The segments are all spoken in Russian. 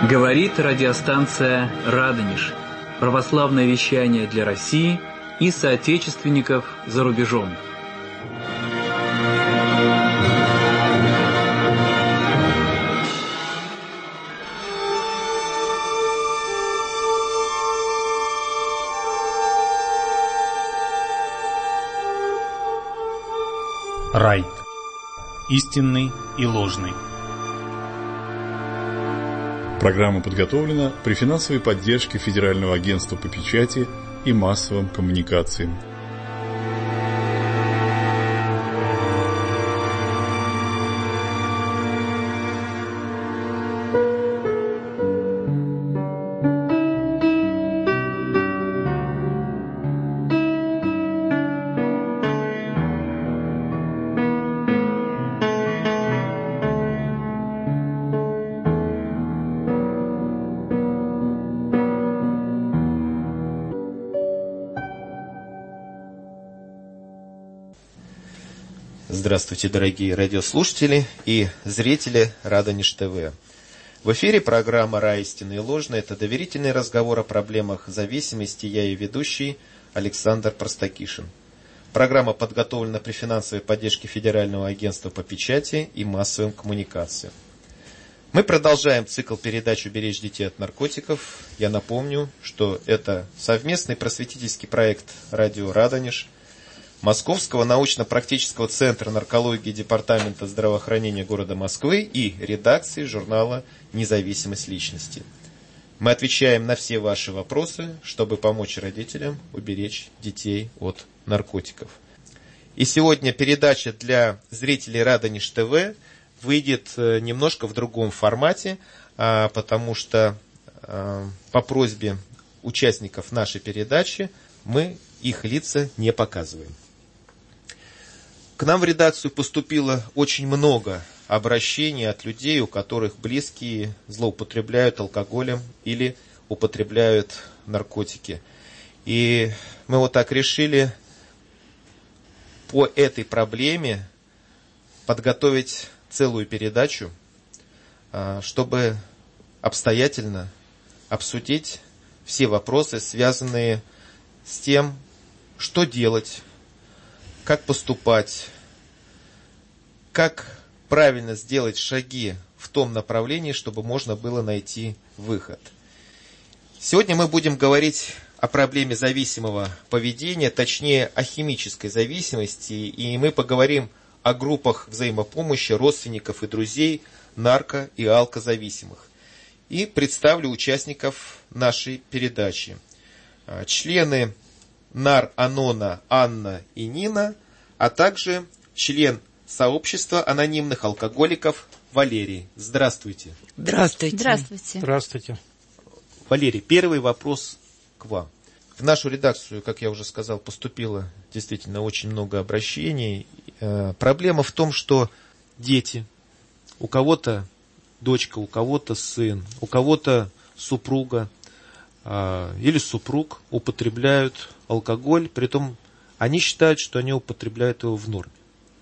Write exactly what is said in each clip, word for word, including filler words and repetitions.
Говорит радиостанция «Радонеж». Православное вещание для России и соотечественников за рубежом. Рай. Истинный и ложный. Программа подготовлена при финансовой поддержке Федерального агентства по печати и массовым коммуникациям. Здравствуйте, дорогие радиослушатели и зрители Радонеж ТВ. В эфире программа «Рай, истинный и ложный». Это доверительный разговор о проблемах зависимости. Я и ведущий Александр Простакишин. Программа подготовлена при финансовой поддержке Федерального агентства по печати и массовым коммуникациям. Мы продолжаем цикл передач «Уберечь детей от наркотиков». Я напомню, что это совместный просветительский проект «Радио Радонеж», Московского научно-практического центра наркологии Департамента здравоохранения города Москвы и редакции журнала «Независимость личности». Мы отвечаем на все ваши вопросы, чтобы помочь родителям уберечь детей от наркотиков. И сегодня передача для зрителей Радонеж ТВ выйдет немножко в другом формате, потому что по просьбе участников нашей передачи мы их лица не показываем. К нам в редакцию поступило очень много обращений от людей, у которых близкие злоупотребляют алкоголем или употребляют наркотики. И мы вот так решили по этой проблеме подготовить целую передачу, чтобы обстоятельно обсудить все вопросы, связанные с тем, что делать, как поступать, как правильно сделать шаги в том направлении, чтобы можно было найти выход. Сегодня мы будем говорить о проблеме зависимого поведения, точнее о химической зависимости, и мы поговорим о группах взаимопомощи родственников и друзей нарко- и алкозависимых. И представлю участников нашей передачи. Члены Нар-Анона Анна и Нина, а также член сообщества анонимных алкоголиков Валерий. Здравствуйте. Здравствуйте. Здравствуйте. Здравствуйте. Валерий, первый вопрос к вам. В нашу редакцию, как я уже сказал, поступило действительно очень много обращений. Проблема в том, что дети, у кого-то дочка, у кого-то сын, у кого-то супруга или супруг употребляют алкоголь, притом они считают, что они употребляют его в норме.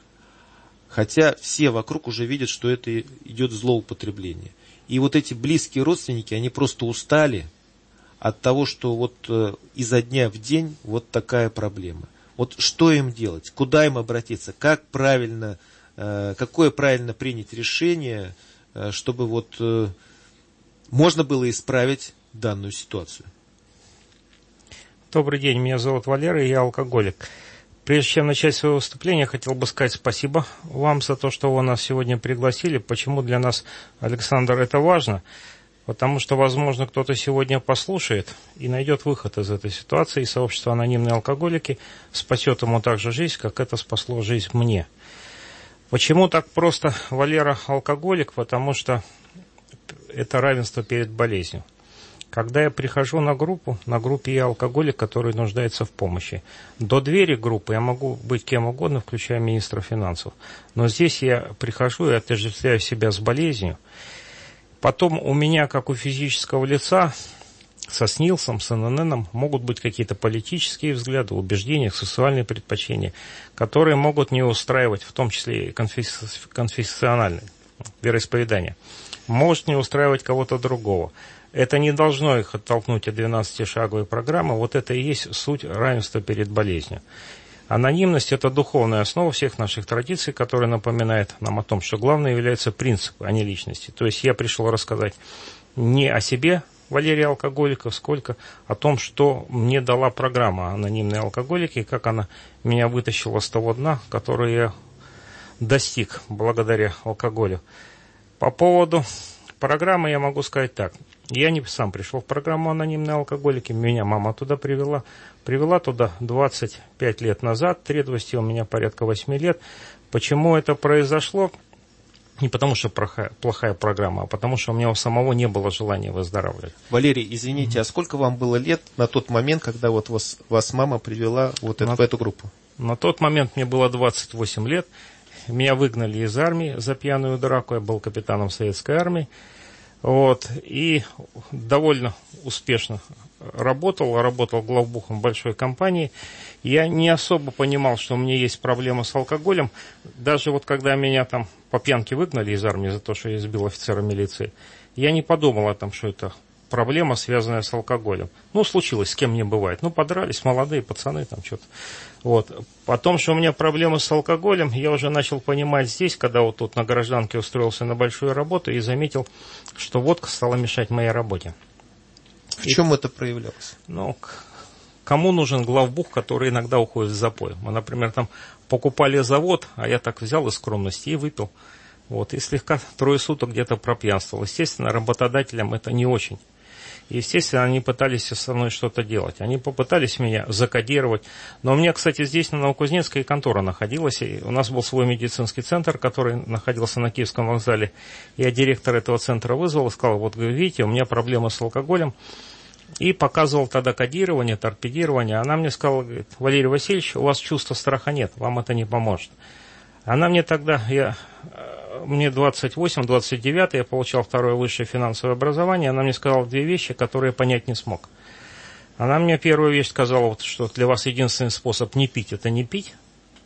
Хотя все вокруг уже видят, что это идет злоупотребление. И вот эти близкие родственники, они просто устали от того, что вот изо дня в день вот такая проблема. Вот что им делать? Куда им обратиться? Как правильно, какое правильно принять решение, чтобы вот можно было исправить данную ситуацию? Добрый день, меня зовут Валера, и я алкоголик. Прежде чем начать свое выступление, хотел бы сказать спасибо вам за то, что вы нас сегодня пригласили. Почему для нас, Александр, это важно? Потому что, возможно, кто-то сегодня послушает и найдет выход из этой ситуации, и сообщество «Анонимные алкоголики» спасет ему так же жизнь, как это спасло жизнь мне. Почему так просто Валера алкоголик? Потому что это равенство перед болезнью. Когда я прихожу на группу, на группе я алкоголик, который нуждается в помощи. До двери группы я могу быть кем угодно, включая министра финансов. Но здесь я прихожу и отождествляю себя с болезнью. Потом у меня, как у физического лица, со СНИЛСом, с эн эн эн, могут быть какие-то политические взгляды, убеждения, сексуальные предпочтения, которые могут не устраивать, в том числе и конфессиональные. вероисповедания, может не устраивать кого-то другого. Это не должно их оттолкнуть от двенадцатишаговой программы. Вот это и есть суть равенства перед болезнью. Анонимность – это духовная основа всех наших традиций, которая напоминает нам о том, что главное является принцип, а не личности. То есть я пришел рассказать не о себе, Валерия Алкоголиков, сколько о том, что мне дала программа «Анонимные алкоголики», и как она меня вытащила с того дна, который я достиг благодаря алкоголю. По поводу программы я могу сказать так. Я не сам пришел в программу «Анонимные алкоголики», меня мама туда привела. Привела туда двадцать пять лет назад, трезвости у меня порядка восемь лет. Почему это произошло? Не потому, что плохая, плохая программа, а потому, что у меня у самого не было желания выздоравливать. Валерий, извините, mm-hmm. а сколько вам было лет на тот момент, когда вот вас, вас мама привела вот на, это, в эту группу? На тот момент мне было двадцать восемь лет. Меня выгнали из армии за пьяную драку. Я был капитаном советской армии. Вот, и довольно успешно работал, работал главбухом большой компании. Я не особо понимал, что у меня есть проблема с алкоголем. Даже вот когда меня там по пьянке выгнали из армии за то, что я избил офицера милиции, я не подумал о том, что это проблема, связанная с алкоголем. Ну, случилось, с кем не бывает. Ну, подрались молодые пацаны там что-то. Вот. О том, что у меня проблемы с алкоголем, я уже начал понимать здесь, когда вот тут на гражданке устроился на большую работу и заметил, что водка стала мешать моей работе. В чем и, это проявлялось? Ну, кому нужен главбух, который иногда уходит в запой? Мы, например, там покупали завод, а я так взял из скромности и выпил. Вот, и слегка трое суток где-то пропьянствовал. Естественно, работодателям это не очень. Естественно, они пытались со мной что-то делать. Они попытались меня закодировать. Но у меня, кстати, здесь на Новокузнецкой контора находилась. И у нас был свой медицинский центр, который находился на Киевском вокзале. Я директора этого центра вызвал и сказал, вот видите, у меня проблемы с алкоголем. И показывал тогда кодирование, торпедирование. Она мне сказала, говорит, Валерий Васильевич, у вас чувства страха нет, вам это не поможет. Она мне тогда, я... Мне двадцать восемь, двадцать девять, я получал второе высшее финансовое образование. Она мне сказала две вещи, которые я понять не смог. Она мне первую вещь сказала, вот, что для вас единственный способ не пить – это не пить.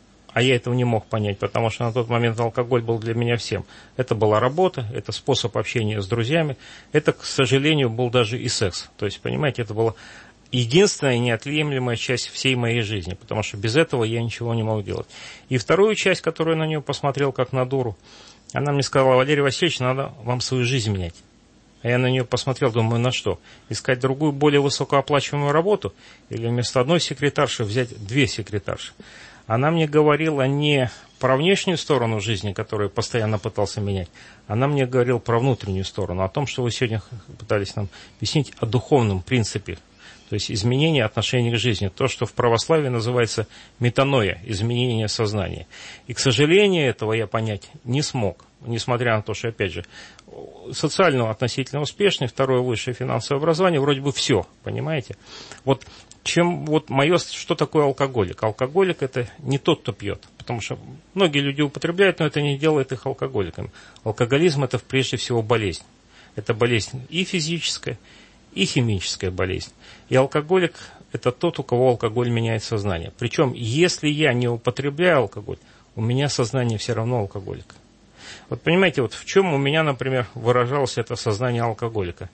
А я этого не мог понять, потому что на тот момент алкоголь был для меня всем. Это была работа, это способ общения с друзьями. Это, к сожалению, был даже и секс. То есть, понимаете, это была единственная неотъемлемая часть всей моей жизни, потому что без этого я ничего не мог делать. И вторую часть, которую я на нее посмотрел как на дуру, она мне сказала, Валерий Васильевич, надо вам свою жизнь менять. А я на нее посмотрел, думаю, на что? Искать другую, более высокооплачиваемую работу? Или вместо одной секретарши взять две секретарши? Она мне говорила не про внешнюю сторону жизни, которую я постоянно пытался менять. Она мне говорила про внутреннюю сторону, о том, что вы сегодня пытались нам объяснить о духовном принципе. То есть изменение отношений к жизни. То, что в православии называется метаноя, изменение сознания. И, к сожалению, этого я понять не смог. Несмотря на то, что, опять же, социально относительно успешный, второе высшее финансовое образование, вроде бы все, понимаете? Вот, чем, вот мое, что такое алкоголик? Алкоголик – это не тот, кто пьет. Потому что многие люди употребляют, но это не делает их алкоголиками. Алкоголизм – это прежде всего болезнь. Это болезнь и физическая, и химическая болезнь. И алкоголик – это тот, у кого алкоголь меняет сознание. Причем, если я не употребляю алкоголь, у меня сознание все равно алкоголика. Вот понимаете, вот в чем у меня, например, выражалось это сознание алкоголика.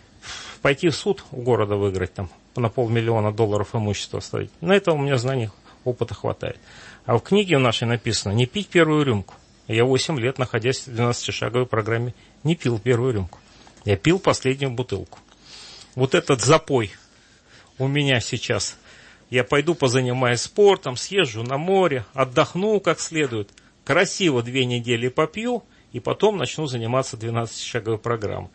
Пойти в суд у города выиграть, там, на полмиллиона долларов имущества оставить. На это у меня знаний, опыта хватает. А в книге нашей написано «не пить первую рюмку». Я восемь лет, находясь в двенадцатишаговой программе, не пил первую рюмку. Я пил последнюю бутылку. Вот этот запой у меня сейчас. Я пойду позанимаюсь спортом, съезжу на море, отдохну как следует, красиво две недели попью, и потом начну заниматься двенадцатишаговой программой.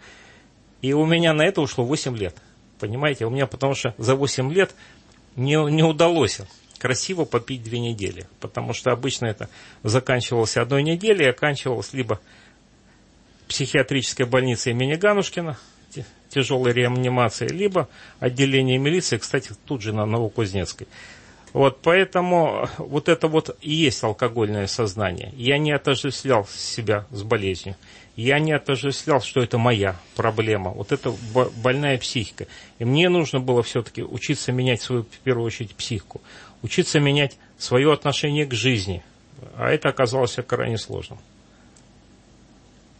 И у меня на это ушло восемь лет. Понимаете, у меня потому что за восемь лет не, не удалось красиво попить две недели. Потому что обычно это заканчивалось одной неделей, оканчивалось либо психиатрической больницей имени Ганушкина, тяжелой реанимации, либо отделение милиции, кстати, тут же на Новокузнецкой. Вот поэтому вот это вот и есть алкогольное сознание. Я не отождествлял себя с болезнью. Я не отождествлял, что это моя проблема. Вот это больная психика. И мне нужно было все-таки учиться менять свою, в первую очередь, психику. Учиться менять свое отношение к жизни. А это оказалось крайне сложным.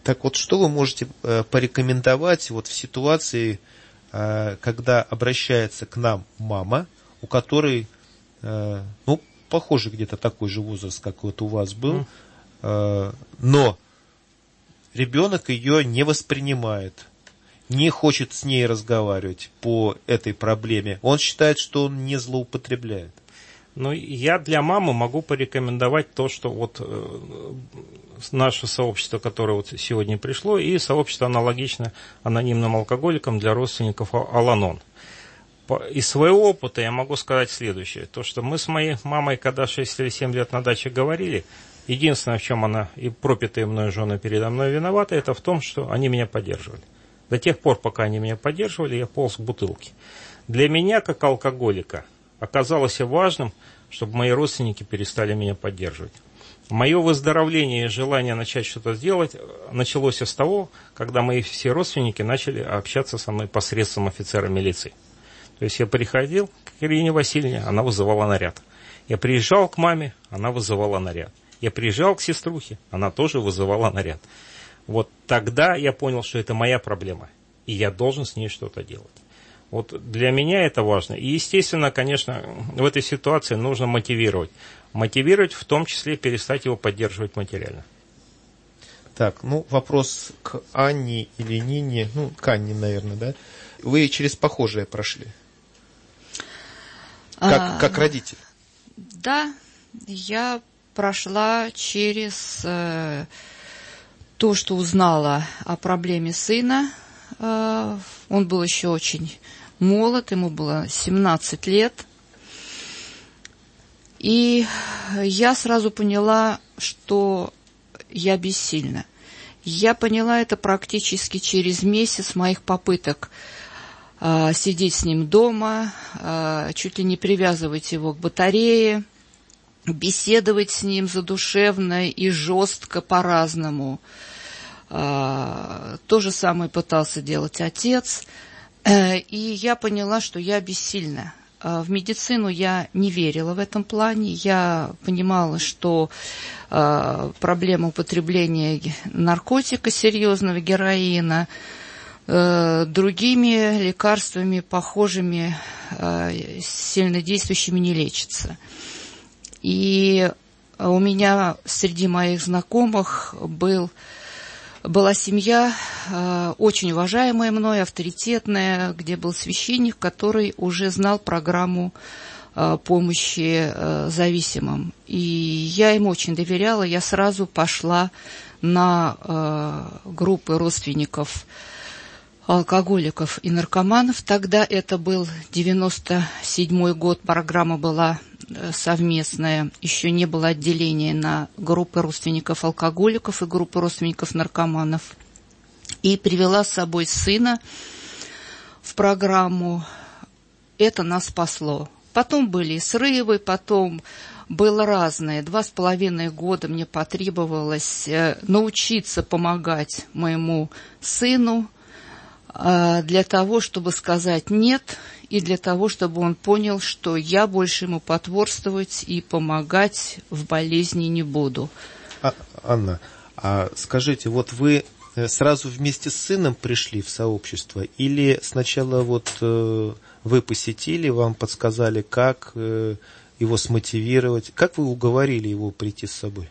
Так вот, что вы можете порекомендовать вот в ситуации, когда обращается к нам мама, у которой, ну, похоже, где-то такой же возраст, как вот у вас был, mm. но ребенок ее не воспринимает, не хочет с ней разговаривать по этой проблеме. Он считает, что он не злоупотребляет. Ну, я для мамы могу порекомендовать то, что вот э, наше сообщество, которое вот сегодня пришло, и сообщество аналогично анонимным алкоголикам для родственников Ал-Анон. Из своего опыта я могу сказать следующее. То, что мы с моей мамой, когда шесть или семь лет на даче говорили, единственное, в чем она и пропитые мною жены передо мной виноваты, это в том, что они меня поддерживали. До тех пор, пока они меня поддерживали, я полз к бутылке. Для меня, как алкоголика, оказалось важным, чтобы мои родственники перестали меня поддерживать. Мое выздоровление и желание начать что-то сделать началось с того, когда мои все родственники начали общаться со мной посредством офицера милиции. То есть я приходил к Ирине Васильевне, она вызывала наряд. Я приезжал к маме, она вызывала наряд. Я приезжал к сеструхе, она тоже вызывала наряд. Вот тогда я понял, что это моя проблема, и я должен с ней что-то делать. Вот для меня это важно. И, естественно, конечно, в этой ситуации нужно мотивировать. Мотивировать, в том числе, перестать его поддерживать материально. Так, ну, вопрос к Анне или Нине. Ну, к Анне, наверное, да? Вы через похожее прошли? Как, а, как родитель? Да, я прошла через э, то, что узнала о проблеме сына. Э, он был еще очень молод, ему было семнадцать лет. И я сразу поняла, что я бессильна. Я поняла это практически через месяц моих попыток э, сидеть с ним дома, э, чуть ли не привязывать его к батарее, беседовать с ним задушевно и жестко по-разному. Э, то же самое пытался делать отец. Э, и я поняла, что я бессильна. В медицину я не верила в этом плане. Я понимала, что э, проблема употребления наркотика серьезного, героина, э, другими лекарствами, похожими, э, сильнодействующими, не лечится. И у меня среди моих знакомых был... Была семья, э, очень уважаемая мной, авторитетная, где был священник, который уже знал программу э, помощи э, зависимым. И я ему очень доверяла. Я сразу пошла на э, группы родственников алкоголиков и наркоманов. Тогда это был девяносто седьмой год, программа была совместная, еще не было отделения на группы родственников алкоголиков и группы родственников наркоманов. И привела с собой сына в программу. Это нас спасло. Потом были срывы, потом было разное. Два с половиной года мне потребовалось научиться помогать моему сыну для того, чтобы сказать «нет», и для того, чтобы он понял, что я больше ему потворствовать и помогать в болезни не буду. А, Анна, а скажите, вот вы сразу вместе с сыном пришли в сообщество, или сначала вот э, вы посетили, вам подсказали, как э, его смотивировать, как вы уговорили его прийти с собой?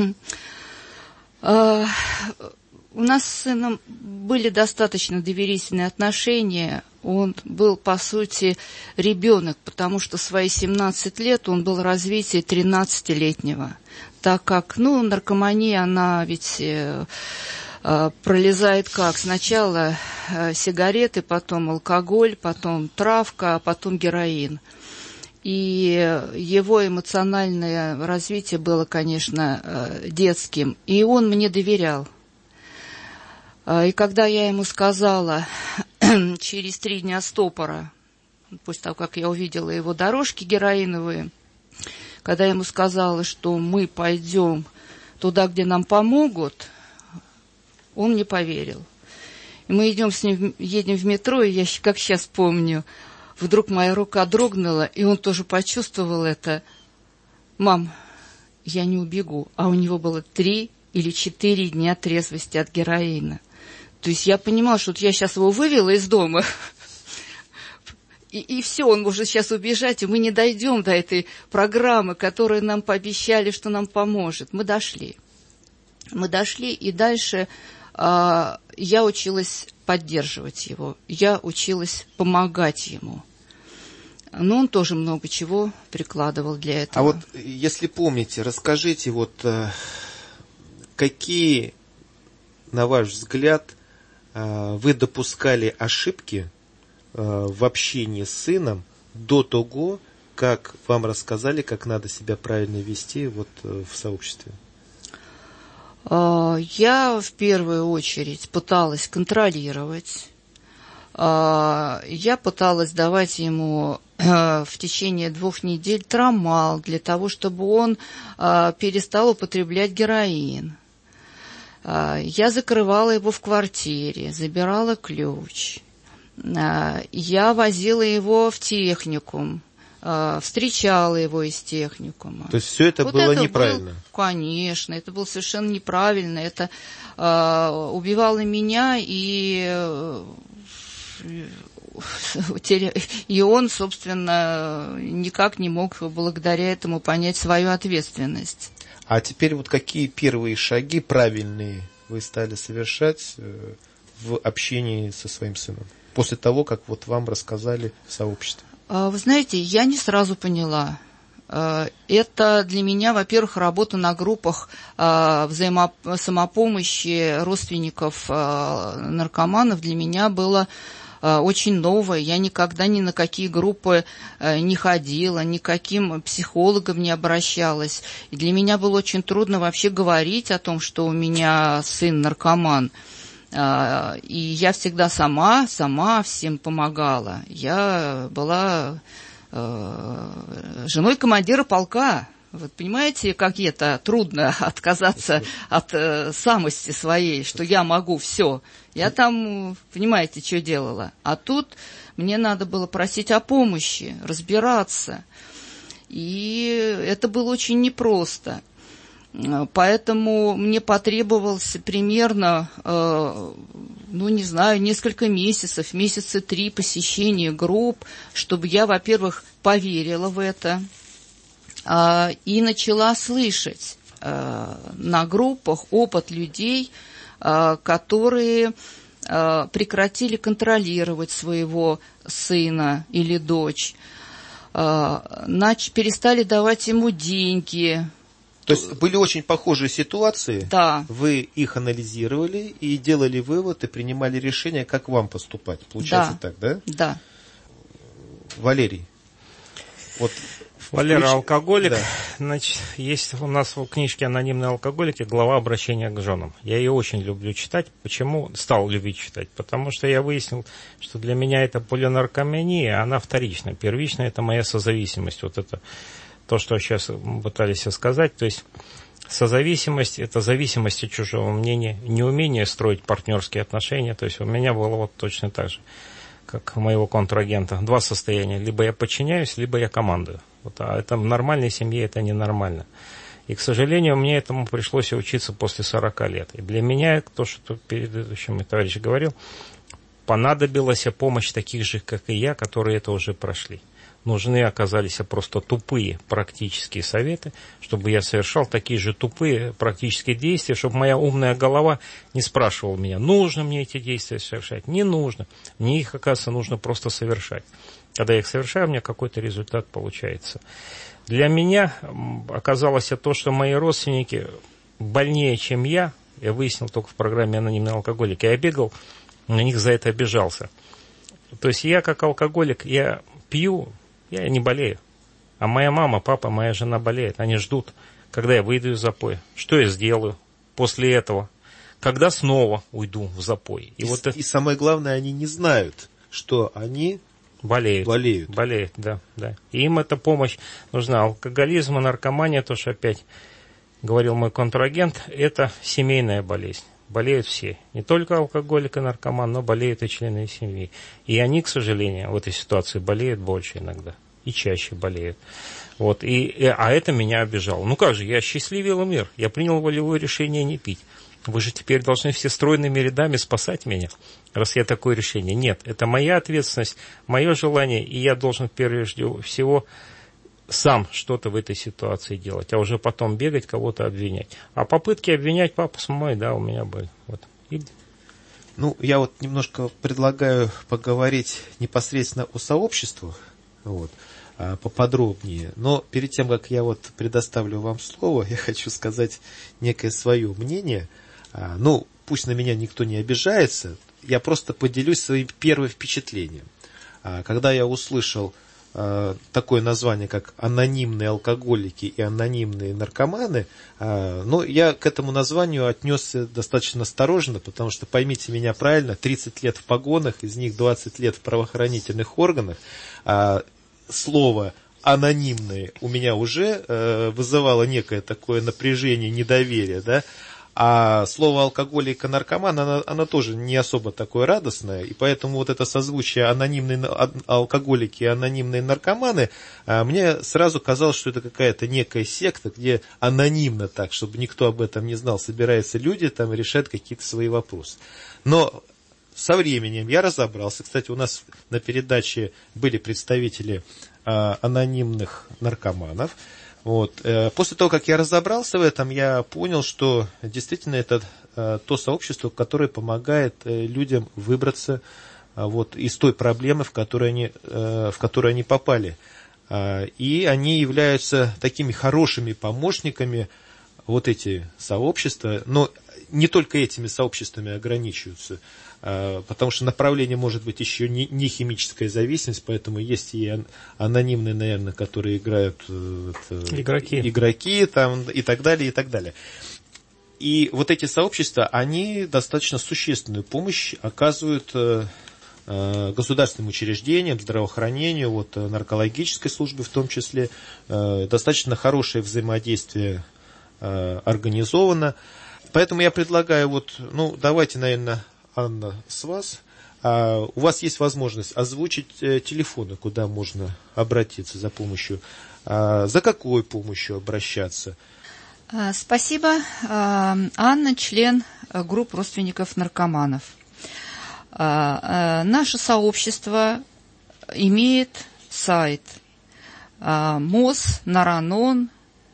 У нас с сыном были достаточно доверительные отношения. Он был, по сути, ребенок, потому что в свои семнадцать лет он был в развитии тринадцатилетнего. Так как, ну, наркомания, она ведь э, э, пролезает как? Сначала э, сигареты, потом алкоголь, потом травка, а потом героин. И его эмоциональное развитие было, конечно, э, детским. И он мне доверял. И когда я ему сказала через три дня стопора, после того, как я увидела его дорожки героиновые, когда я ему сказала, что мы пойдем туда, где нам помогут, он мне поверил. И мы идем с ним, едем в метро, и я, как сейчас помню, вдруг моя рука дрогнула, и он тоже почувствовал это. «Мам, я не убегу». А у него было три или четыре дня трезвости от героина. То есть я понимала, что вот я сейчас его вывела из дома, и, и все, он может сейчас убежать, и мы не дойдем до этой программы, которую нам пообещали, что нам поможет. Мы дошли. Мы дошли, и дальше э, я училась поддерживать его, я училась помогать ему. Но он тоже много чего прикладывал для этого. А вот, если помните, расскажите, вот какие, на ваш взгляд, вы допускали ошибки в общении с сыном до того, как вам рассказали, как надо себя правильно вести вот в сообществе? Я в первую очередь пыталась контролировать. Я пыталась давать ему в течение двух недель трамал для того, чтобы он перестал употреблять героин. Я закрывала его в квартире, забирала ключ. Я возила его в техникум, встречала его из техникума. То есть все это вот было это неправильно? Был, конечно, это было совершенно неправильно. Это э, убивало меня, и, и он, собственно, никак не мог благодаря этому понять свою ответственность. А теперь вот какие первые шаги правильные вы стали совершать в общении со своим сыном? После того, как вот вам рассказали в сообществе. Вы знаете, я не сразу поняла. Это для меня, во-первых, работа на группах взаимо... самопомощи родственников наркоманов для меня было очень новое. Я никогда ни на какие группы не ходила, ни к каким психологам не обращалась. И для меня было очень трудно вообще говорить о том, что у меня сын наркоман. И я всегда сама, сама всем помогала. Я была э, женой командира полка. Вы понимаете, как это трудно отказаться от э, самости своей, что я могу все. Я там, понимаете, что делала. А тут мне надо было просить о помощи, разбираться. И это было очень непросто. Поэтому мне потребовалось примерно, э, ну, не знаю, несколько месяцев, месяца три посещения групп, чтобы я, во-первых, поверила в это э, и начала слышать э, на группах опыт людей, э, которые э, прекратили контролировать своего сына или дочь, э, нач- перестали давать ему деньги. То есть были очень похожие ситуации, да. Вы их анализировали и делали вывод, и принимали решение, как вам поступать. Получается да. так, да? Да. Валерий. Вот Валера включ... алкоголик. Да. Значит, есть у нас в книжке «Анонимные алкоголики» глава обращения к женам. Я ее очень люблю читать. Почему стал любить читать? Потому что я выяснил, что для меня это полинаркомания, она вторична. Первичная – это моя созависимость. Вот это то, что сейчас пытались сказать. То есть созависимость – это зависимость от чужого мнения, неумение строить партнерские отношения. То есть у меня было вот точно так же, как у моего контрагента. Два состояния. Либо я подчиняюсь, либо я командую. Вот, а это в нормальной семье это ненормально. И, к сожалению, мне этому пришлось учиться после сорока лет. И для меня, то, что предыдущий товарищ говорил, понадобилась помощь таких же, как и я, которые это уже прошли. Нужны оказались просто тупые практические советы, чтобы я совершал такие же тупые практические действия, чтобы моя умная голова не спрашивала меня, нужно мне эти действия совершать, не нужно. Мне их, оказывается, нужно просто совершать. Когда я их совершаю, у меня какой-то результат получается. Для меня оказалось то, что мои родственники больнее, чем я, я выяснил только в программе «Анонимные алкоголики», я бегал, на них за это обижался. То есть я как алкоголик, я пью, я не болею. А моя мама, папа, моя жена болеют. Они ждут, когда я выйду из запоя. Что я сделаю после этого? Когда снова уйду в запой. И, и, вот и это... самое главное, они не знают, что они болеют. Болеют. Болеют, да, да. И им эта помощь нужна. Алкоголизм и наркомания, то, что опять говорил мой контрагент, это семейная болезнь. Болеют все. Не только алкоголик и наркоман, но болеют и члены семьи. И они, к сожалению, в этой ситуации болеют больше иногда. и чаще болеют. Вот, и, и, а это меня обижало. Ну как же, я счастливил мир, я принял волевое решение не пить. Вы же теперь должны все стройными рядами спасать меня, раз я такое решение. Нет, это моя ответственность, мое желание, и я должен прежде всего сам что-то в этой ситуации делать, а уже потом бегать, кого-то обвинять. А попытки обвинять папу с мамой, да, у меня были. Вот. И... Ну, я вот немножко предлагаю поговорить непосредственно о сообществах, вот, поподробнее. Но перед тем, как я вот предоставлю вам слово, я хочу сказать некое свое мнение. Ну, пусть на меня никто не обижается, я просто поделюсь своим первым впечатлением. Когда я услышал такое название, как анонимные алкоголики и анонимные наркоманы, но я к этому названию отнесся достаточно осторожно, потому что, поймите меня правильно, тридцать лет в погонах, из них двадцать лет в правоохранительных органах, слово анонимные у меня уже вызывало некое такое напряжение, недоверие, да, а слово алкоголик и наркоман, оно, оно тоже не особо такое радостное, и поэтому вот это созвучие анонимные алкоголики и анонимные наркоманы, мне сразу казалось, что это какая-то некая секта, где анонимно так, чтобы никто об этом не знал, собираются люди, там решают какие-то свои вопросы. Но со временем я разобрался, кстати, у нас на передаче были представители анонимных наркоманов. Вот. После того, как я разобрался в этом, я понял, что действительно это то сообщество, которое помогает людям выбраться вот, из той проблемы, в которой они, в которой они попали. И они являются такими хорошими помощниками, вот эти сообщества, но не только этими сообществами ограничиваются, потому что направление может быть еще не, не химическая зависимость, поэтому есть и анонимные, наверное, которые играют игроки, игроки там, и так далее, и так далее. И вот эти сообщества, они достаточно существенную помощь оказывают государственным учреждениям, здравоохранению, вот, наркологической службе в том числе, достаточно хорошее взаимодействие организовано. Поэтому я предлагаю, вот, ну, давайте, наверное, Анна, с вас. А у вас есть возможность озвучить телефоны, куда можно обратиться за помощью. А за какой помощью обращаться? Спасибо. Анна, член группы родственников наркоманов. Наше сообщество имеет сайт моснаранон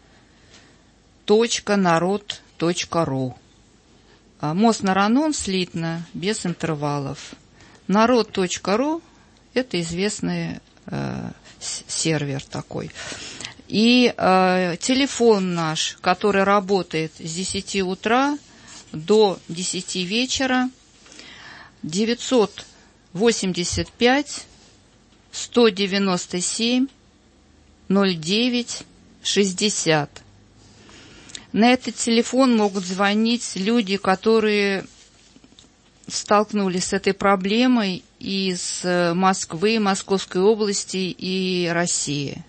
точка народ точка ру. Моснаранон слитно, без интервалов. народ точка ру – это известный э, сервер такой. И э, телефон наш, который работает с десяти утра до десяти вечера, девятьсот восемьдесят пять сто девяносто семь ноль девять шестьдесят. На этот телефон могут звонить люди, которые столкнулись с этой проблемой из Москвы, Московской области и России.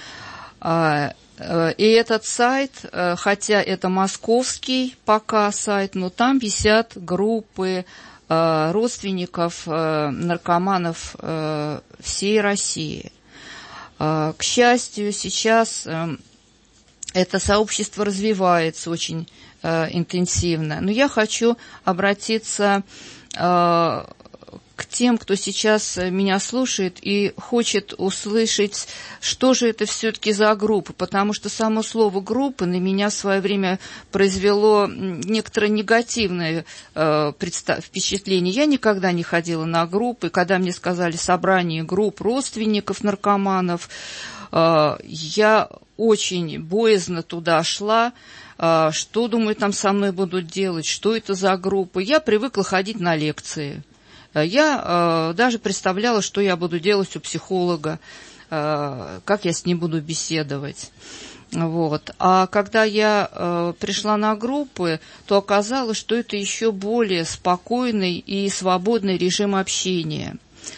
И этот сайт, хотя это московский пока сайт, но там висят группы родственников наркоманов всей России. К счастью, сейчас это сообщество развивается очень э, интенсивно. Но я хочу обратиться э, к тем, кто сейчас меня слушает и хочет услышать, что же это все-таки за группа, потому что само слово «группа» на меня в свое время произвело некоторое негативное э, представ- впечатление. Я никогда не ходила на группы, когда мне сказали «собрание групп родственников наркоманов», э, я очень боязно туда шла, что, думаю, там со мной будут делать, что это за группа. Я привыкла ходить на лекции. Я даже представляла, что я буду делать у психолога, как я с ним буду беседовать. Вот. А когда я пришла на группы, то оказалось, что это еще более спокойный и свободный режим общения.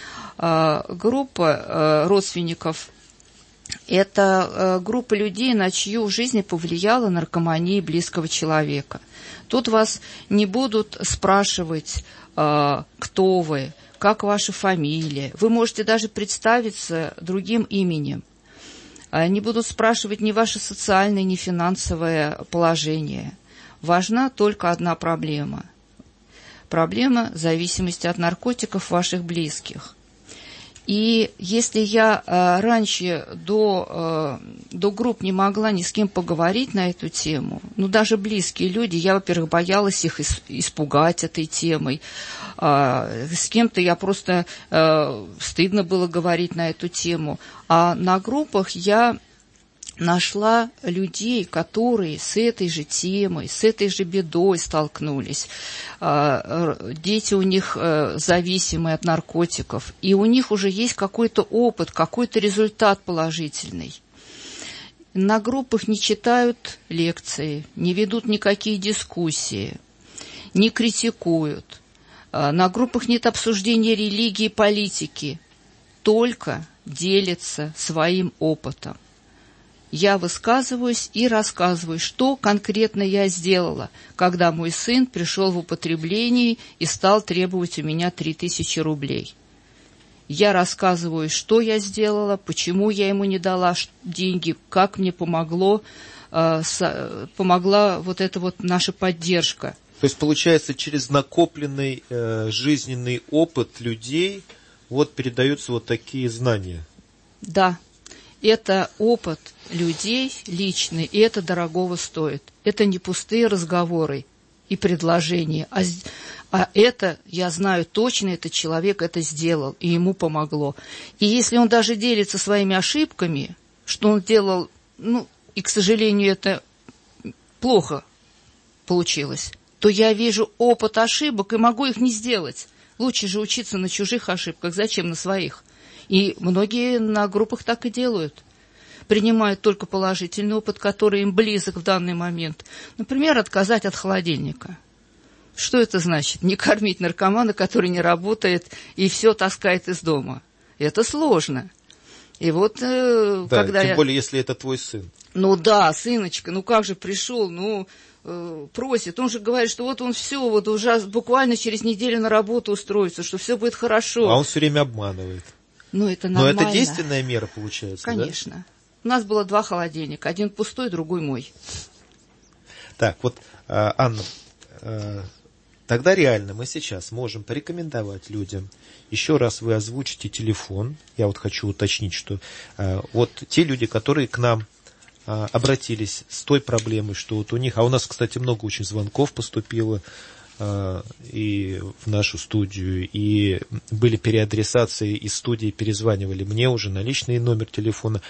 Группа родственников – это группа людей, на чью жизнь повлияла наркомания близкого человека. Тут вас не будут спрашивать, кто вы, как ваша фамилия. Вы можете даже представиться другим именем. Не будут спрашивать ни ваше социальное, ни финансовое положение. Важна только одна проблема. Проблема зависимости от наркотиков ваших близких. И если я э, раньше до, э, до групп не могла ни с кем поговорить на эту тему, ну, даже близкие люди, я, во-первых, боялась их ис- испугать этой темой. Э, с кем-то я просто э, стыдно было говорить на эту тему. А на группах я нашла людей, которые с этой же темой, с этой же бедой столкнулись. Дети у них зависимые от наркотиков, и у них уже есть какой-то опыт, какой-то результат положительный. На группах не читают лекции, не ведут никакие дискуссии, не критикуют. На группах нет обсуждения религии и политики, только делятся своим опытом. Я высказываюсь и рассказываю, что конкретно я сделала, когда мой сын пришел в употребление и стал требовать у меня три тысячи рублей. Я рассказываю, что я сделала, почему я ему не дала деньги, как мне помогло, э, с, помогла вот эта вот наша поддержка. То есть, получается, через накопленный э, жизненный опыт людей вот передаются вот такие знания. Да. Это опыт людей личный, и это дорогого стоит. Это не пустые разговоры и предложения, а, а это, я знаю точно, этот человек это сделал, и ему помогло. И если он даже делится своими ошибками, что он делал, ну, и, к сожалению, это плохо получилось, то я вижу опыт ошибок и могу их не сделать. Лучше же учиться на чужих ошибках, зачем на своих? И многие на группах так и делают. Принимают только положительный опыт, который им близок в данный момент. Например, отказать от холодильника. Что это значит? Не кормить наркомана, который не работает и все таскает из дома. Это сложно. И вот э, да, когда тем я... более, если это твой сын. Ну да, сыночка, ну как же пришел, ну... просит, он же говорит, что вот он все, вот уже буквально через неделю на работу устроится, что все будет хорошо. А он все время обманывает. Ну, это нормально. Но это действенная мера получается, конечно. Да? У нас было два холодильника, один пустой, другой мой. Так, вот, Анна, тогда реально мы сейчас можем порекомендовать людям, еще раз вы озвучите телефон, я вот хочу уточнить, что вот те люди, которые к нам обратились с той проблемой, что вот у них, а у нас, кстати, много очень звонков поступило и в нашу студию, и были переадресации из студии, перезванивали мне уже на личный номер телефона.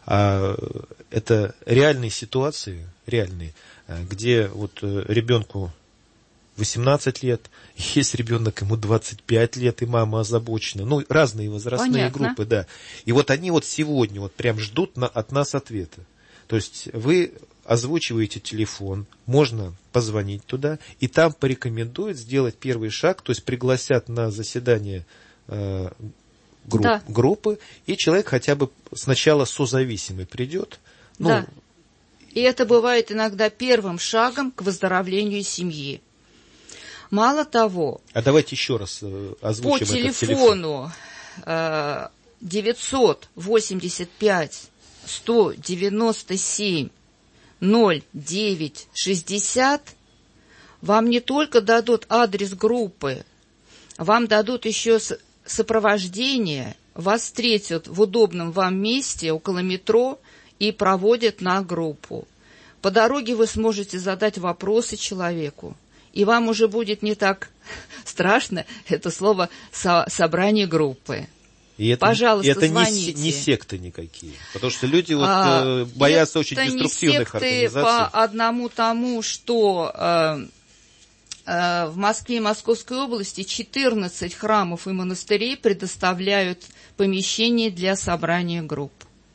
Это реальные ситуации, реальные, где вот ребенку восемнадцать лет, есть ребенок, ему двадцать пять лет, и мама озабочена. Ну, разные возрастные Понятно. Группы, да. И вот они вот сегодня вот прям ждут на, от нас ответа. То есть вы озвучиваете телефон, можно позвонить туда, и там порекомендуют сделать первый шаг, то есть пригласят на заседание э, групп, да. группы, и человек хотя бы сначала созависимый придет. Ну, да. И это бывает иногда первым шагом к выздоровлению семьи. Мало того... А давайте еще раз э, озвучим по этот телефону э, девятьсот восемьдесят пять сто девяносто семь ноль девять шестьдесят вам не только дадут адрес группы, вам дадут еще сопровождение, вас встретят в удобном вам месте около метро и проводят на группу. По дороге вы сможете задать вопросы человеку, и вам уже будет не так страшно это слово со- «собрание группы». И это, Пожалуйста, и это звоните. Не, не секты никакие, потому что люди вот, а, э, боятся очень это деструктивных не секты организаций. По одному тому, что э, э, в Москве и Московской области четырнадцать храмов и монастырей предоставляют помещения для собрания групп.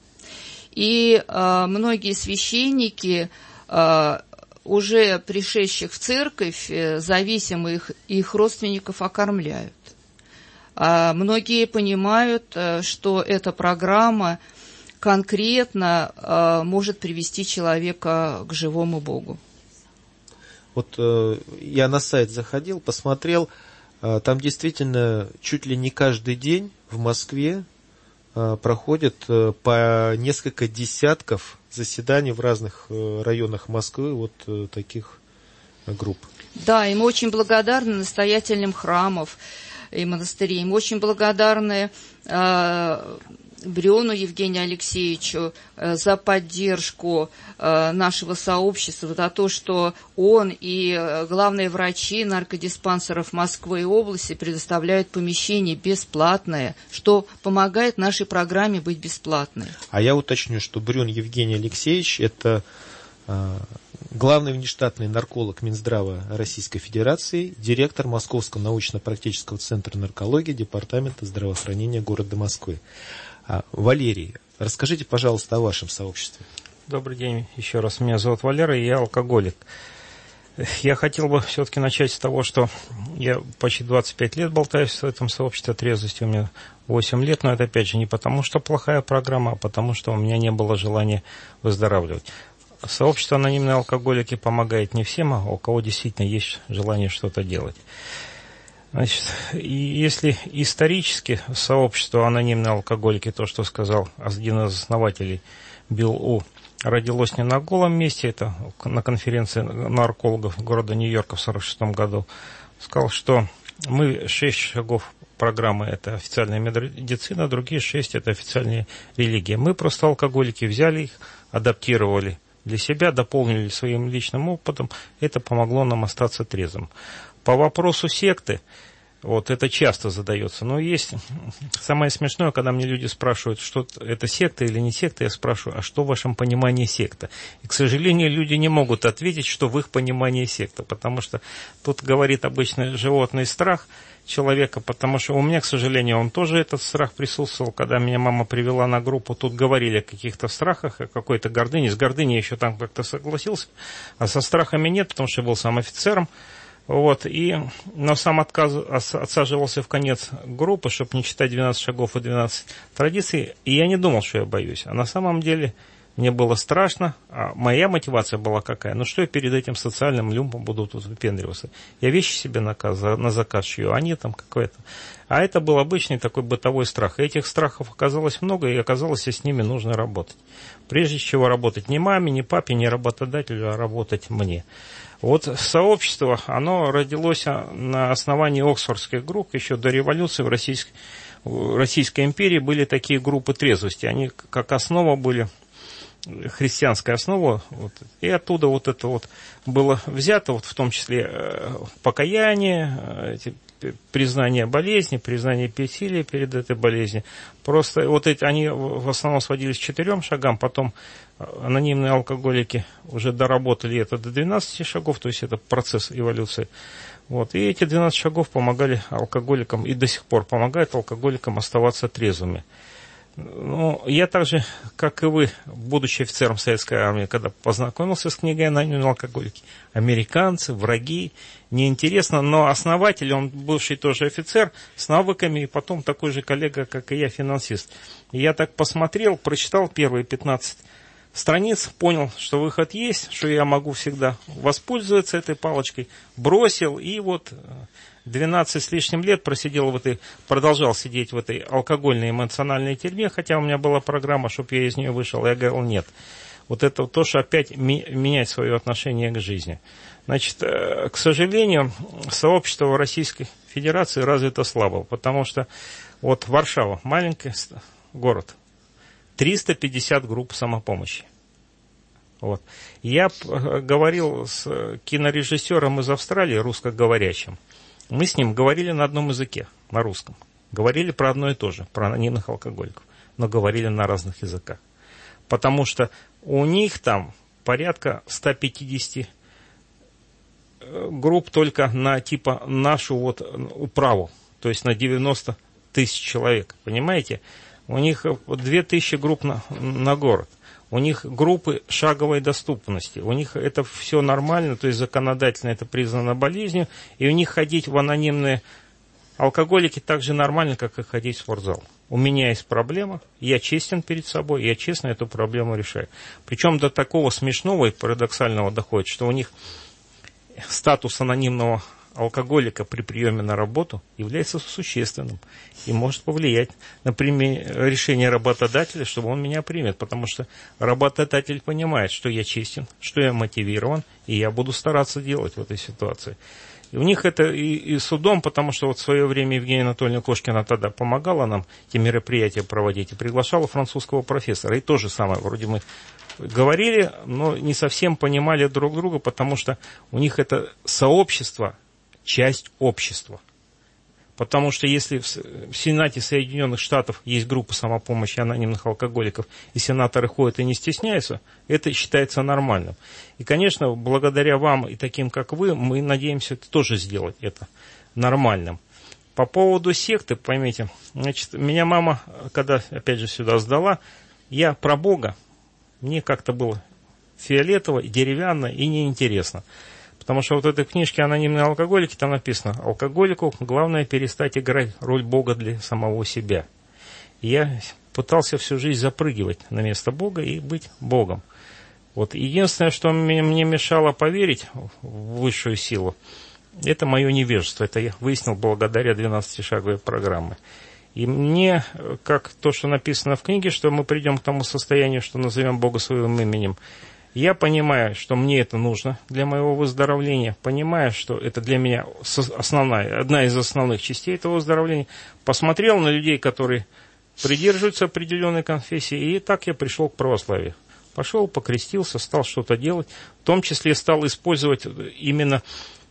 И э, многие священники, э, уже пришедших в церковь, э, зависимых их родственников окормляют. А многие понимают, что эта программа конкретно а, может привести человека к живому Богу. Вот э, я на сайт заходил, посмотрел, э, там действительно чуть ли не каждый день в Москве проходят по несколько десятков заседаний в разных районах Москвы вот таких групп. Да, и мы очень благодарны настоятелям храмов и монастырей. Мы очень благодарны э, Брёну Евгению Алексеевичу э, за поддержку э, нашего сообщества, за то, что он и э, главные врачи наркодиспансеров Москвы и области предоставляют помещения бесплатные, что помогает нашей программе быть бесплатной. А я уточню, что Брён Евгений Алексеевич – это э, главный внештатный нарколог Минздрава Российской Федерации, директор Московского научно-практического центра наркологии Департамента здравоохранения города Москвы. Валерий, расскажите, пожалуйста, о вашем сообществе. Добрый день еще раз. Меня зовут Валера, и я алкоголик. Я хотел бы все-таки начать с того, что я почти двадцать пять лет болтаюсь в этом сообществе трезвости, у меня восемь лет, но это опять же не потому, что плохая программа, а потому, что у меня не было желания выздоравливать. Сообщество анонимные алкоголики помогает не всем, а у кого действительно есть желание что-то делать. Значит, и если исторически сообщество анонимные алкоголики, то, что сказал один из основателей Билл У, родилось не на голом месте, это на конференции наркологов города Нью-Йорка в сорок шестом году, сказал, что мы шесть шагов программы – это официальная медицина, другие шесть – это официальная религия. Мы просто алкоголики взяли их, адаптировали для себя, дополнили своим личным опытом, это помогло нам остаться трезвым. По вопросу секты, вот это часто задается, но есть самое смешное, когда мне люди спрашивают, что это секта или не секта, я спрашиваю, а что в вашем понимании секта? И, к сожалению, люди не могут ответить, что в их понимании секта, потому что тут говорит обычно животный страх человека, потому что у меня, к сожалению, он тоже этот страх присутствовал, когда меня мама привела на группу, тут говорили о каких-то страхах, о какой-то гордыне, с гордыней еще там как-то согласился, а со страхами нет, потому что я был сам офицером. Вот, и, но сам отказ, отсаживался в конец группы, чтобы не читать двенадцать шагов и двенадцать традиций, и я не думал, что я боюсь. А на самом деле мне было страшно, а моя мотивация была какая? Ну что я перед этим социальным люмпом буду тут выпендриваться? Я вещи себе на, на заказ шью, а они там какое-то. А это был обычный такой бытовой страх. И этих страхов оказалось много, и оказалось, что с ними нужно работать. Прежде чего работать не маме, не папе, не работодателю, а работать мне. Вот сообщество, оно родилось на основании оксфордских групп. Еще до революции в Российской, в Российской империи были такие группы трезвости. Они как основа были, христианская основа. Вот, и оттуда вот это вот было взято, вот в том числе покаяние, эти, признание болезни, признание бессилия перед этой болезнью. Просто вот эти, они в основном сводились к четырем шагам, потом анонимные алкоголики уже доработали это до двенадцати шагов, то есть это процесс эволюции. Вот. И эти двенадцать шагов помогали алкоголикам и до сих пор помогают алкоголикам оставаться трезвыми. Ну, я также, как и вы, будучи офицером Советской армии, когда познакомился с книгой «Анонимные алкоголики», американцы, враги, неинтересно, но основатель, он бывший тоже офицер, с навыками, и потом такой же коллега, как и я, финансист. И я так посмотрел, прочитал первые пятнадцать страниц, понял, что выход есть, что я могу всегда воспользоваться этой палочкой, бросил, и вот двенадцать с лишним лет просидел в этой, продолжал сидеть в этой алкогольной эмоциональной тюрьме, хотя у меня была программа, чтобы я из нее вышел, я говорил, нет. Вот это то, что опять ми- менять свое отношение к жизни. Значит, к сожалению, сообщество в Российской Федерации развито слабо, потому что вот Варшава, маленький город, триста пятьдесят групп самопомощи. Вот. Я говорил с кинорежиссером из Австралии, русскоговорящим. Мы с ним говорили на одном языке, на русском. Говорили про одно и то же, про анонимных алкоголиков, но говорили на разных языках. Потому что у них там порядка ста пятидесяти групп только на типа нашу вот управу, то есть на девяносто тысяч человек, понимаете? У них две тысячи групп на, на город. У них группы шаговой доступности. У них это все нормально, то есть законодательно это признано болезнью. И у них ходить в анонимные алкоголики так же нормально, как и ходить в спортзал. У меня есть проблема, я честен перед собой, я честно эту проблему решаю. Причем до такого смешного и парадоксального доходит, что у них статус анонимного алкоголика при приеме на работу является существенным и может повлиять на решение работодателя, чтобы он меня примет, потому что работодатель понимает, что я честен, что я мотивирован, и я буду стараться делать в этой ситуации. И у них это и, и судом, потому что вот в свое время Евгения Анатольевна Кошкина тогда помогала нам эти мероприятия проводить и приглашала французского профессора. И то же самое, вроде мы говорили, но не совсем понимали друг друга, потому что у них это сообщество, часть общества. Потому что если в Сенате Соединенных Штатов есть группа самопомощи анонимных алкоголиков, и сенаторы ходят и не стесняются, это считается нормальным. И, конечно, благодаря вам и таким, как вы, мы надеемся тоже сделать это нормальным. По поводу секты, поймите, значит, меня мама, когда, опять же, сюда сдала, я про Бога, мне как-то было фиолетово, деревянно и неинтересно. Потому что вот в этой книжке «Анонимные алкоголики» там написано: алкоголику главное перестать играть роль Бога для самого себя. И я пытался всю жизнь запрыгивать на место Бога и быть Богом. Вот единственное, что мне, мне мешало поверить в высшую силу, это мое невежество. Это я выяснил благодаря двенадцатишаговой программе. И мне, как то, что написано в книге, что мы придем к тому состоянию, что назовем Бога своим именем, я понимаю, что мне это нужно для моего выздоровления, понимаю, что это для меня основная, одна из основных частей этого выздоровления. Посмотрел на людей, которые придерживаются определенной конфессии, и так я пришел к православию. Пошел, покрестился, стал что-то делать, в том числе стал использовать именно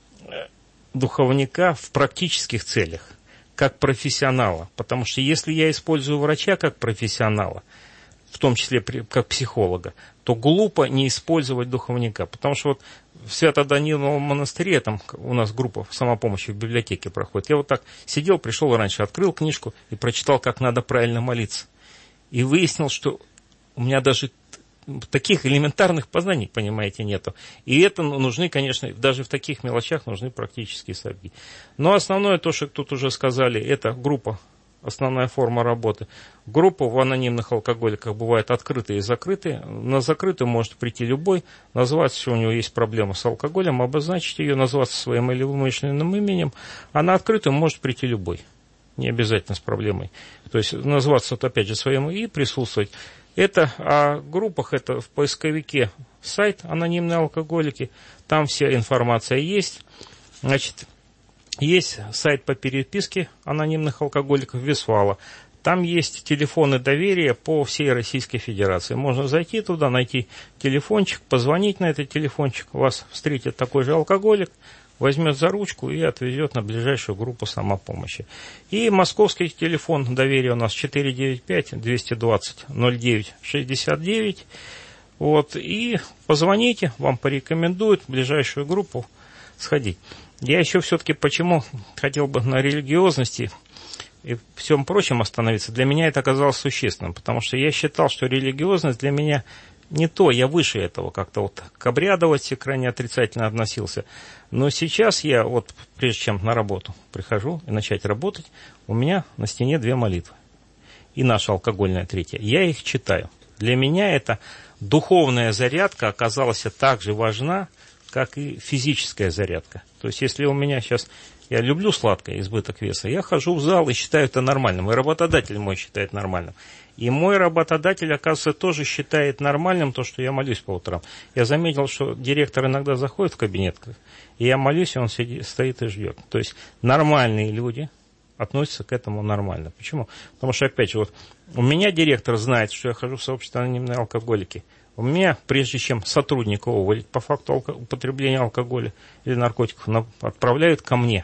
духовника в практических целях, как профессионала. Потому что если я использую врача как профессионала, в том числе как психолога, то глупо не использовать духовника. Потому что вот в Свято-Даниловом монастыре, там у нас группа самопомощи в библиотеке проходит, я вот так сидел, пришел раньше, открыл книжку и прочитал, как надо правильно молиться. И выяснил, что у меня даже таких элементарных познаний, понимаете, нету. И это нужны, конечно, даже в таких мелочах нужны практические шаги. Но основное то, что тут уже сказали, это группа. Основная форма работы. Группа в анонимных алкоголиках бывает открытые и закрытые. На закрытую может прийти любой, назваться, что у него есть проблема с алкоголем, обозначить ее, назваться своим или вымышленным именем. А на открытую может прийти любой, не обязательно с проблемой. То есть назваться, вот, опять же, своим и присутствовать. Это о группах, это в поисковике сайт «Анонимные алкоголики». Там вся информация есть. Значит, есть сайт по переписке анонимных алкоголиков Висвала. Там есть телефоны доверия по всей Российской Федерации. Можно зайти туда, найти телефончик, позвонить на этот телефончик. Вас встретит такой же алкоголик, возьмет за ручку и отвезет на ближайшую группу самопомощи. И московский телефон доверия у нас четыре девять пять двести двадцать ноль девять шестьдесят девять. Вот, и позвоните, вам порекомендуют в ближайшую группу сходить. Я еще все-таки почему хотел бы на религиозности и всем прочем остановиться. Для меня это оказалось существенным, потому что я считал, что религиозность для меня не то, я выше этого, как-то вот к обрядовости крайне отрицательно относился. Но сейчас я, вот прежде чем на работу прихожу и начать работать, у меня на стене две молитвы. И наша алкогольная третья. Я их читаю. Для меня эта духовная зарядка оказалась так же важна, как и физическая зарядка. То есть, если у меня сейчас, я люблю сладкое, избыток веса, я хожу в зал и считаю это нормальным. И работодатель мой считает нормальным. И мой работодатель, оказывается, тоже считает нормальным то, что я молюсь по утрам. Я заметил, что директор иногда заходит в кабинет, и я молюсь, и он сидит, стоит и ждет. То есть, нормальные люди относятся к этому нормально. Почему? Потому что, опять же, вот у меня директор знает, что я хожу в сообщество анонимные алкоголики. У меня, прежде чем сотрудника уволить по факту алко- употребления алкоголя или наркотиков, на- отправляют ко мне.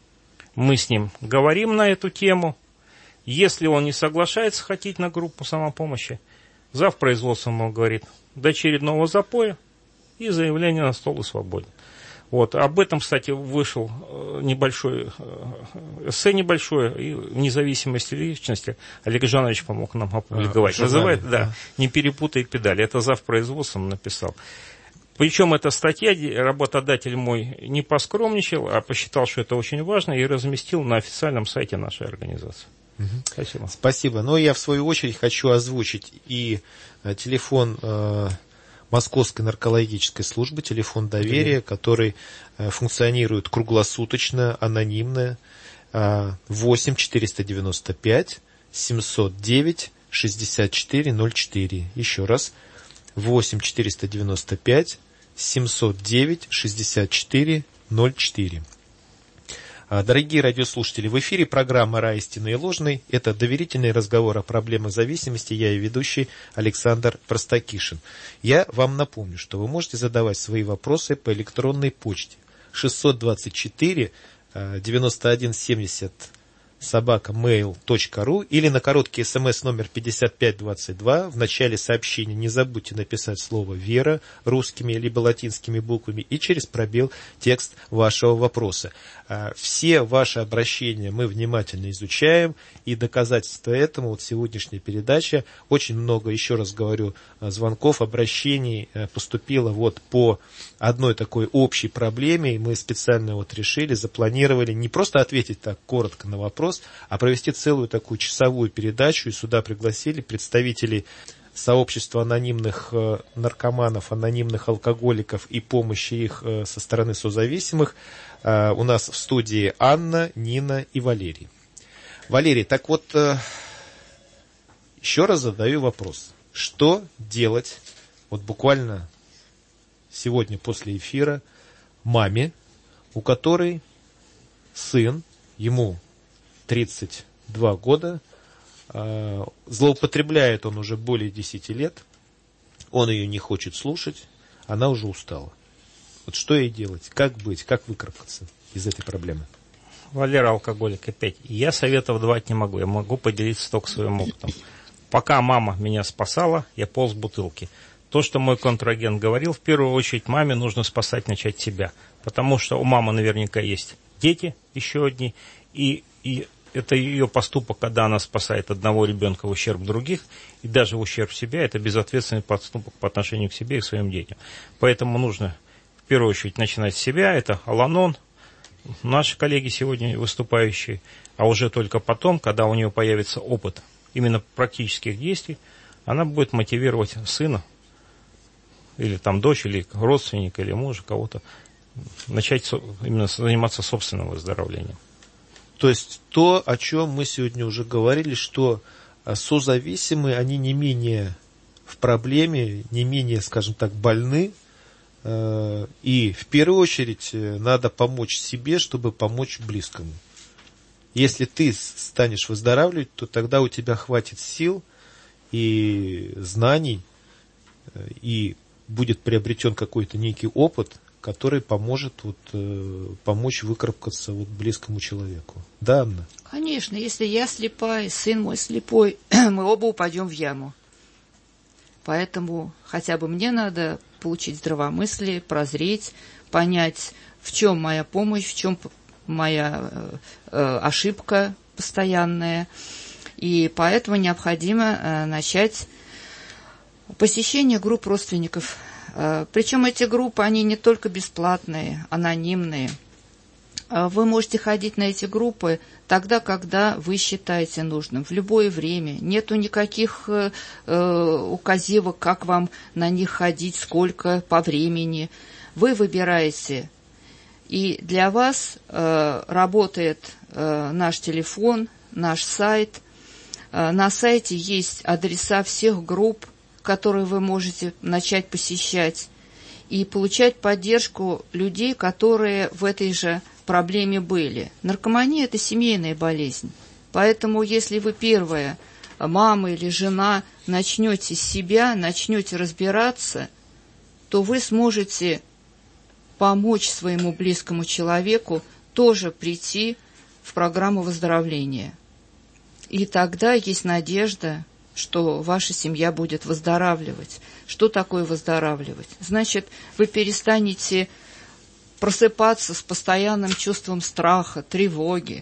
Мы с ним говорим на эту тему. Если он не соглашается ходить на группу самопомощи, завпроизводство ему говорит до очередного запоя и заявление на стол и свободен. Вот. Об этом, кстати, вышел небольшой эссе небольшое, и независимость личности Олег Жанович помог нам опубликовать. А, называет, да, да, «Не перепутай педали». Это завпроизводством написал. Причем эта статья работодатель мой не поскромничал, а посчитал, что это очень важно, и разместил на официальном сайте нашей организации. Угу. Спасибо. Спасибо. Но я, в свою очередь, хочу озвучить и телефон э, Московской наркологической службы, телефон доверия, который функционирует круглосуточно, анонимно. восемь четыреста девяносто пять семьсот девять шестьдесят четыре ноль четыре. Еще раз. восемь четыреста девяносто пять семьсот девять шестьдесят четыре ноль четыре. Дорогие радиослушатели, в эфире программа «Рай истинный и ложный». Это доверительный разговор о проблемах зависимости. Я и ведущий Александр Простакишин. Я вам напомню, что вы можете задавать свои вопросы по электронной почте шестьсот двадцать четыре девяносто один семьдесят собака мейл точка ру или на короткий смс номер пятьдесят пять двадцать два. В начале сообщения не забудьте написать слово «Вера» русскими либо латинскими буквами и через пробел текст вашего вопроса. Все ваши обращения мы внимательно изучаем, и доказательство этому вот сегодняшняя передача. Очень много, еще раз говорю, звонков, обращений поступило вот по одной такой общей проблеме, и мы специально вот решили, запланировали не просто ответить так коротко на вопрос, а провести целую такую часовую передачу, и сюда пригласили представителей сообщества анонимных наркоманов, анонимных алкоголиков и помощи их со стороны созависимых. У нас в студии Анна, Нина и Валерий. Валерий, так вот, еще раз задаю вопрос. Что делать, вот буквально сегодня после эфира, маме, у которой сын, ему тридцать два года, злоупотребляет он уже более десяти лет, он ее не хочет слушать, она уже устала. Вот что ей делать? Как быть? Как выкарабкаться из этой проблемы? Валера алкоголик опять. Я советов давать не могу. Я могу поделиться только своим опытом. Пока мама меня спасала, я полз в бутылки. То, что мой контрагент говорил, в первую очередь маме нужно спасать, начать себя. Потому что у мамы наверняка есть дети еще одни. И, и это ее поступок, когда она спасает одного ребенка в ущерб других, и даже в ущерб себя, это безответственный поступок по отношению к себе и к своим детям. Поэтому нужно в первую очередь начинать с себя. Это Аланон, наши коллеги сегодня выступающие, а уже только потом, когда у нее появится опыт именно практических действий, она будет мотивировать сына, или там дочь, или родственника, или мужа, кого-то, начать именно заниматься собственным выздоровлением. То есть то, о чем мы сегодня уже говорили, что созависимые, они не менее в проблеме, не менее, скажем так, больны, и в первую очередь надо помочь себе, чтобы помочь близкому. Если ты станешь выздоравливать, то тогда у тебя хватит сил и знаний, и будет приобретен какой-то некий опыт, который поможет вот, помочь выкарабкаться вот близкому человеку. Да, Анна? Конечно, если я слепая, сын мой слепой, мы оба упадем в яму. Поэтому хотя бы мне надо получить здравомыслие, прозреть, понять, в чем моя помощь, в чем моя э, ошибка постоянная. И поэтому необходимо э, начать посещение групп родственников. Э, причем эти группы, они не только бесплатные, анонимные. Вы можете ходить на эти группы тогда, когда вы считаете нужным, в любое время. Нету никаких э, указивок, как вам на них ходить, сколько, по времени. Вы выбираете. И для вас э, работает э, наш телефон, наш сайт. Э, на сайте есть адреса всех групп, которые вы можете начать посещать, и получать поддержку людей, которые в этой же проблеме были. Наркомания – это семейная болезнь. Поэтому, если вы первая, мама или жена, начнете с себя, начнете разбираться, то вы сможете помочь своему близкому человеку тоже прийти в программу выздоровления. И тогда есть надежда, что ваша семья будет выздоравливать. Что такое выздоравливать? Значит, вы перестанете просыпаться с постоянным чувством страха, тревоги.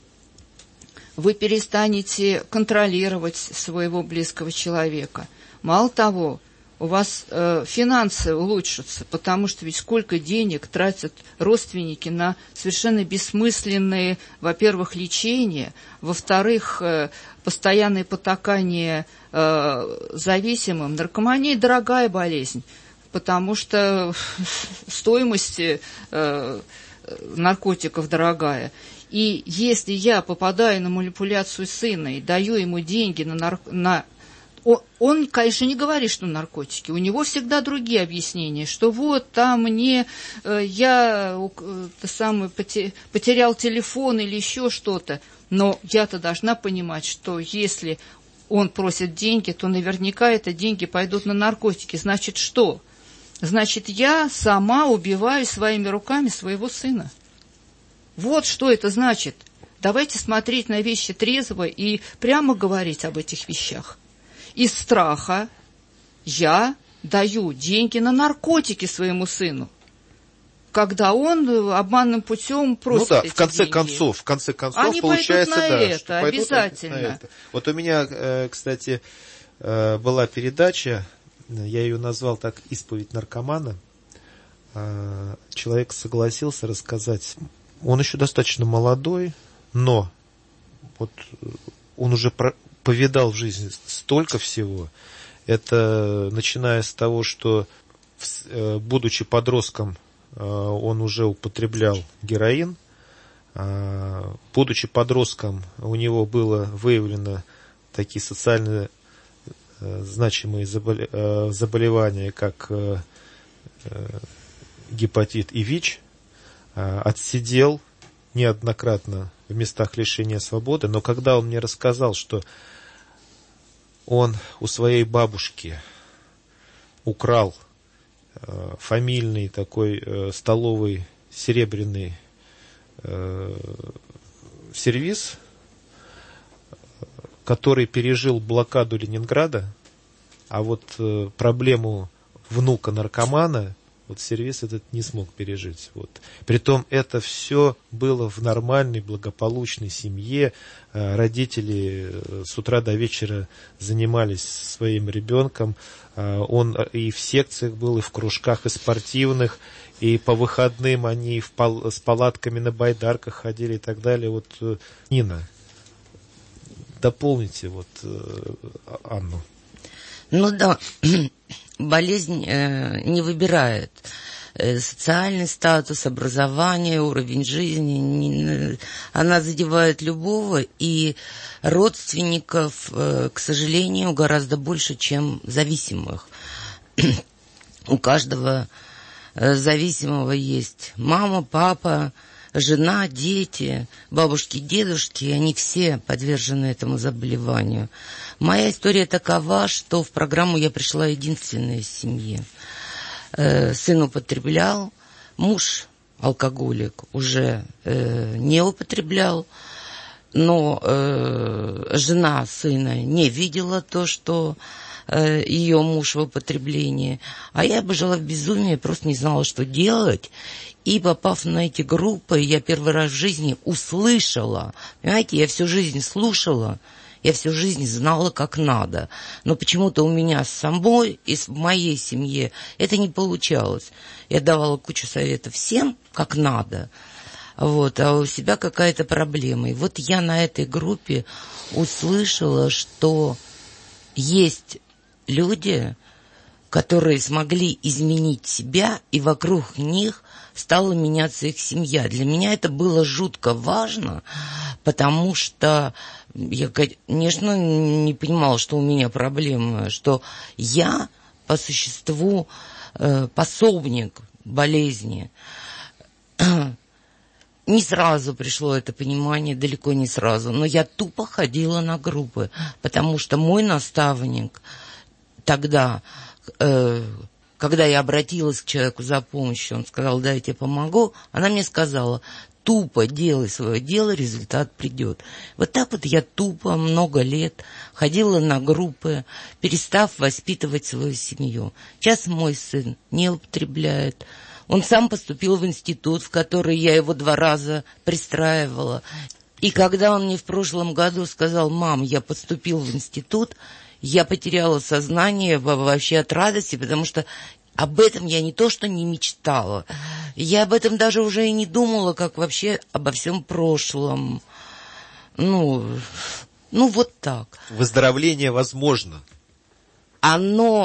Вы перестанете контролировать своего близкого человека. Мало того, у вас э, финансы улучшатся, потому что ведь сколько денег тратят родственники на совершенно бессмысленные, во-первых, лечения, во-вторых, э, постоянное потакание э, зависимым. Наркомания – дорогая болезнь. потому что стоимость э, наркотиков дорогая. И если я попадаю на манипуляцию сына и даю ему деньги на... Нар... на... Он, он, конечно, не говорит, что наркотики. У него всегда другие объяснения, что вот там мне... Э, я э, самый, потерял телефон или еще что-то. Но я-то должна понимать, что если он просит деньги, то наверняка это деньги пойдут на наркотики. Значит, что? Значит, я сама убиваю своими руками своего сына. Вот что это значит. Давайте смотреть на вещи трезво и прямо говорить об этих вещах. Из страха я даю деньги на наркотики своему сыну, когда он обманным путем просит ну да, эти в конце деньги. концов, в конце концов, Они получается, пойдут на да, это, что пойдут обязательно. На это. Вот у меня, кстати, была передача, я ее назвал так «Исповедь наркомана». Человек согласился рассказать. Он еще достаточно молодой, но вот он уже про, повидал в жизни столько всего. Это начиная с того, что, будучи подростком, он уже употреблял героин. Будучи подростком, у него было выявлено такие социально значимые заболевания, как гепатит и ВИЧ. Отсидел неоднократно в местах лишения свободы, но когда он мне рассказал, что он у своей бабушки украл э, фамильный такой э, столовый серебряный э, сервиз, который пережил блокаду Ленинграда, а вот э, проблему внука наркомана вот сервис этот не смог пережить. Вот. Притом это все было в нормальной, благополучной семье. Родители с утра до вечера занимались своим ребенком. Он и в секциях был, и в кружках, и спортивных, и по выходным они в пал- с палатками на байдарках ходили и так далее. Вот, Нина, дополните вот Анну. Ну да, болезнь э, не выбирает э, социальный статус, образование, уровень жизни. Не, она задевает любого, и родственников, э, к сожалению, гораздо больше, чем зависимых. У каждого э, зависимого есть мама, папа, жена, дети, бабушки, дедушки, они все подвержены этому заболеванию. Моя история такова, что в программу я пришла единственная из семьи. Э, сын употреблял, муж, алкоголик, уже э, не употреблял, но э, жена сына не видела то, что э, ее муж в употреблении. А я бы жила в безумии, просто не знала, что делать. И попав на эти группы, я первый раз в жизни услышала, понимаете, я всю жизнь слушала, я всю жизнь знала, как надо. Но почему-то у меня с самой и в моей семье это не получалось. Я давала кучу советов всем, как надо, вот, а у себя какая-то проблема. И вот я на этой группе услышала, что есть люди, которые смогли изменить себя, и вокруг них стала меняться их семья. Для меня это было жутко важно, потому что я, конечно, не понимала, что у меня проблема, что я по существу э, пособник болезни. Не сразу пришло это понимание, далеко не сразу, но я тупо ходила на группы, потому что мой наставник тогда... Э, Когда я обратилась к человеку за помощью, он сказал, да, я тебе помогу, она мне сказала, тупо делай свое дело, результат придет. Вот так вот я тупо много лет ходила на группы, перестав воспитывать свою семью. Сейчас мой сын не употребляет. Он сам поступил в институт, в который я его два раза пристраивала. И когда он мне в прошлом году сказал, мам, я поступил в институт, я потеряла сознание вообще от радости, потому что об этом я не то что не мечтала, я об этом даже уже и не думала, как вообще обо всем прошлом. Ну, ну вот так. Выздоровление возможно. Оно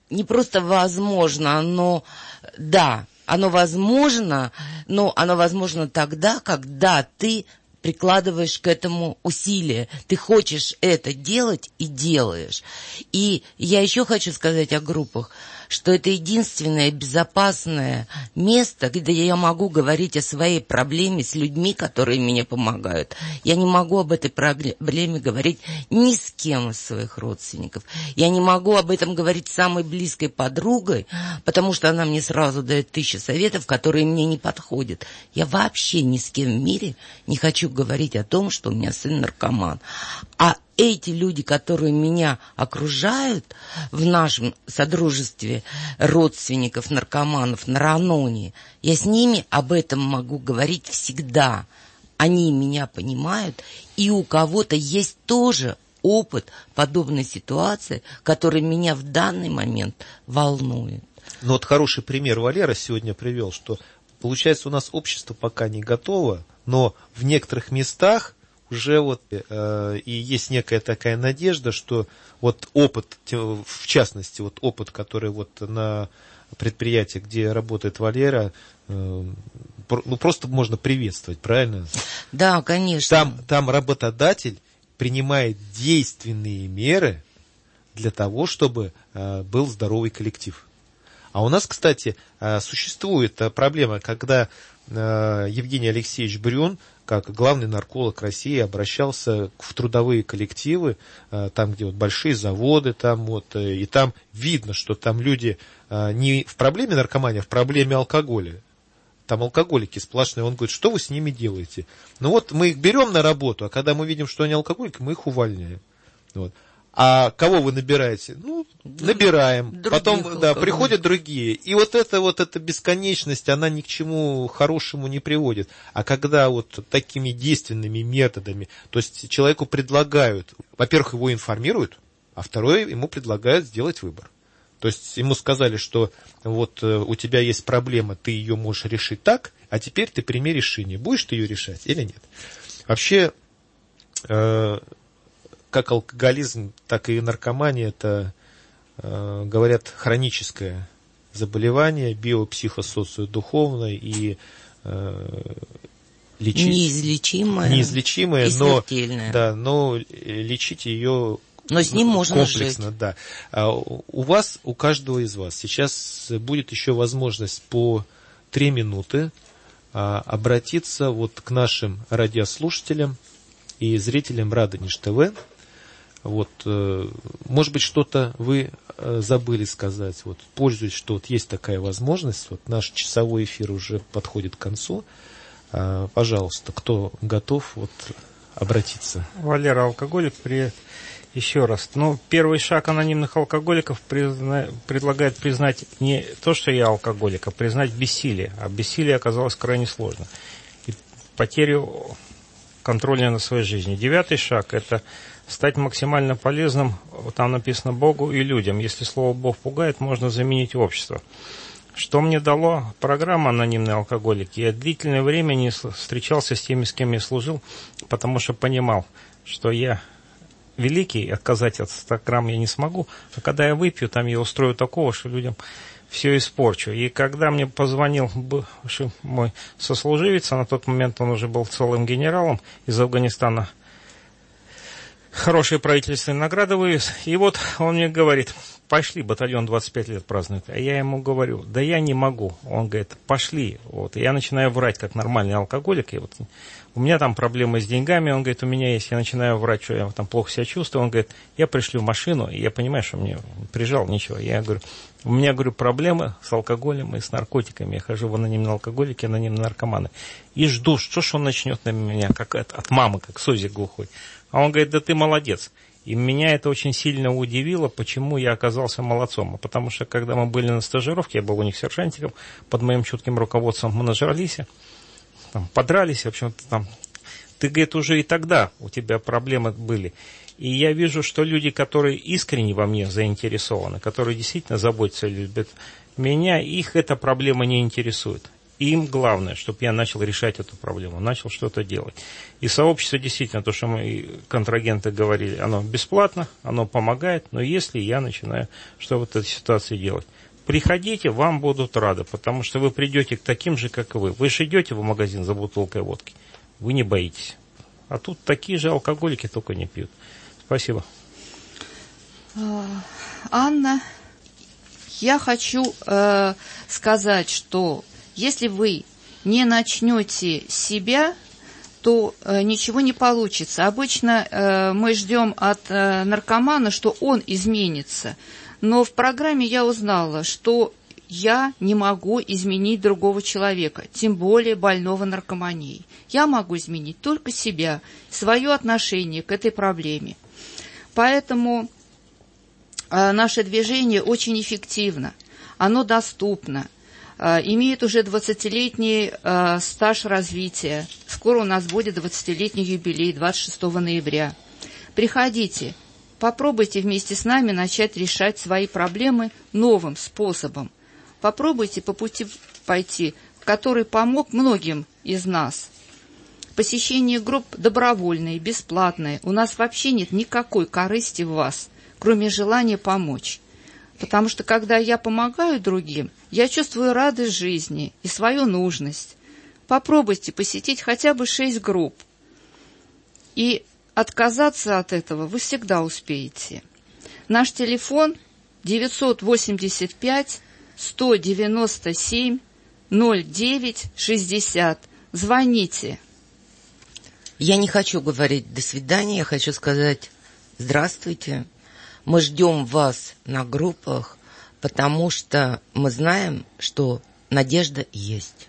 не просто возможно, оно, да, оно возможно, но оно возможно тогда, когда ты прикладываешь к этому усилия. Ты хочешь это делать и делаешь. И я еще хочу сказать о группах, что это единственное безопасное место, где я могу говорить о своей проблеме с людьми, которые мне помогают. Я не могу об этой проблеме говорить ни с кем из своих родственников. Я не могу об этом говорить с самой близкой подругой, потому что она мне сразу дает тысячу советов, которые мне не подходят. Я вообще ни с кем в мире не хочу говорить о том, что у меня сын наркоман. А эти люди, которые меня окружают в нашем содружестве родственников наркоманов на Раноне, я с ними об этом могу говорить всегда. Они меня понимают, и у кого-то есть тоже опыт подобной ситуации, который меня в данный момент волнует. Ну вот хороший пример Валера сегодня привел, что получается у нас общество пока не готово, но в некоторых местах уже вот э, и есть некая такая надежда, что вот опыт, в частности, вот опыт, который вот на предприятии, где работает Валера, э, ну просто можно приветствовать, правильно? Да, конечно. Там, там работодатель принимает действенные меры для того, чтобы э, был здоровый коллектив. А у нас, кстати, э, существует проблема, когда э, Евгений Алексеевич Брюн, как главный нарколог России, обращался в трудовые коллективы, там, где вот большие заводы, там вот, и там видно, что там люди не в проблеме наркомании, а в проблеме алкоголя. Там алкоголики сплошные. Он говорит, что вы с ними делаете? Ну вот мы их берем на работу, а когда мы видим, что они алкоголики, мы их увольняем. Вот. А кого вы набираете? Ну, набираем. Других Потом, да, приходят другие. И вот эта вот эта бесконечность, она ни к чему хорошему не приводит. А когда вот такими действенными методами, то есть человеку предлагают, во-первых, его информируют, а второе, ему предлагают сделать выбор. То есть ему сказали, что вот у тебя есть проблема, ты ее можешь решить так, а теперь ты прими решение. Будешь ты ее решать или нет? Вообще, э- как алкоголизм, так и наркомания, это, э, говорят, хроническое заболевание, биопсихосоциодуховное и э, лечить, неизлечимое, неизлечимое, и смертельное. Но, да, но лечить ее но с ним можно комплексно, жить. Да. А у вас, у каждого из вас сейчас будет еще возможность по три минуты а, обратиться вот к нашим радиослушателям и зрителям Радонеж ТВ. Вот, э, может быть, что-то вы э, забыли сказать. Вот, пользуясь, что вот есть такая возможность, вот наш часовой эфир уже подходит к концу. Э, пожалуйста, кто готов вот, обратиться? Валера, алкоголик, привет. Еще раз. Ну, первый шаг анонимных алкоголиков призна... предлагает признать не то, что я алкоголик, а признать бессилие. А бессилие оказалось крайне сложно. И потерю контроля над своей жизнью. Девятый шаг – это стать максимально полезным, там написано, Богу и людям. Если слово «Бог» пугает, можно заменить общество. Что мне дало программа «Анонимные алкоголики»? Я длительное время не встречался с теми, с кем я служил, потому что понимал, что я великий, отказать от ста грамм я не смогу, а когда я выпью, там я устрою такого, что людям все испорчу. И когда мне позвонил бывший мой сослуживец, а на тот момент он уже был целым генералом из Афганистана, хорошие правительственные награды вывез. И вот он мне говорит, пошли, батальон двадцать пять лет празднует. А я ему говорю, да я не могу. Он говорит, пошли. Вот. И я начинаю врать, как нормальный алкоголик. И вот у меня там проблемы с деньгами. Он говорит, у меня есть. Я начинаю врать, что я там плохо себя чувствую. Он говорит, я пришлю машину. И я понимаю, что мне прижал, ничего. Я говорю, у меня, говорю, проблемы с алкоголем и с наркотиками. Я хожу в анонимные алкоголики, анонимные наркоманы. И жду, что ж он начнет на меня, как от, от мамы, как созик глухой. А он говорит, да ты молодец. И меня это очень сильно удивило, почему я оказался молодцом. Потому что, когда мы были на стажировке, я был у них сержантиком, под моим чутким руководством мы нажрались, там, подрались, в общем-то, там. Ты, говорит, уже и тогда у тебя проблемы были. И я вижу, что люди, которые искренне во мне заинтересованы, которые действительно заботятся и любят меня, их эта проблема не интересует. И им главное, чтобы я начал решать эту проблему, начал что-то делать. И сообщество действительно, то, что мы контрагенты говорили, оно бесплатно, оно помогает, но если я начинаю что в этой ситуации делать, приходите, вам будут рады, потому что вы придете к таким же, как и вы. Вы же идете в магазин за бутылкой водки, вы не боитесь. А тут такие же алкоголики, только не пьют. Спасибо. Анна, я хочу э, сказать, что если вы не начнете с себя, то э, ничего не получится. Обычно э, мы ждем от э, наркомана, что он изменится. Но в программе я узнала, что я не могу изменить другого человека, тем более больного наркоманией. Я могу изменить только себя, свое отношение к этой проблеме. Поэтому э, наше движение очень эффективно, оно доступно, э, имеет уже двадцатилетний э, стаж развития. Скоро у нас будет двадцатилетний юбилей, двадцать шестого ноября. Приходите, попробуйте вместе с нами начать решать свои проблемы новым способом. Попробуйте по пути пойти, который помог многим из нас. Посещение групп добровольные, бесплатные. У нас вообще нет никакой корысти в вас, кроме желания помочь. Потому что, когда я помогаю другим, я чувствую радость жизни и свою нужность. Попробуйте посетить хотя бы шесть групп. И отказаться от этого вы всегда успеете. Наш телефон девятьсот восемьдесят пять сто девяносто семь ноль девять шестьдесят. Звоните. Я не хочу говорить «до свидания», я хочу сказать «здравствуйте». Мы ждем вас на группах, потому что мы знаем, что надежда есть.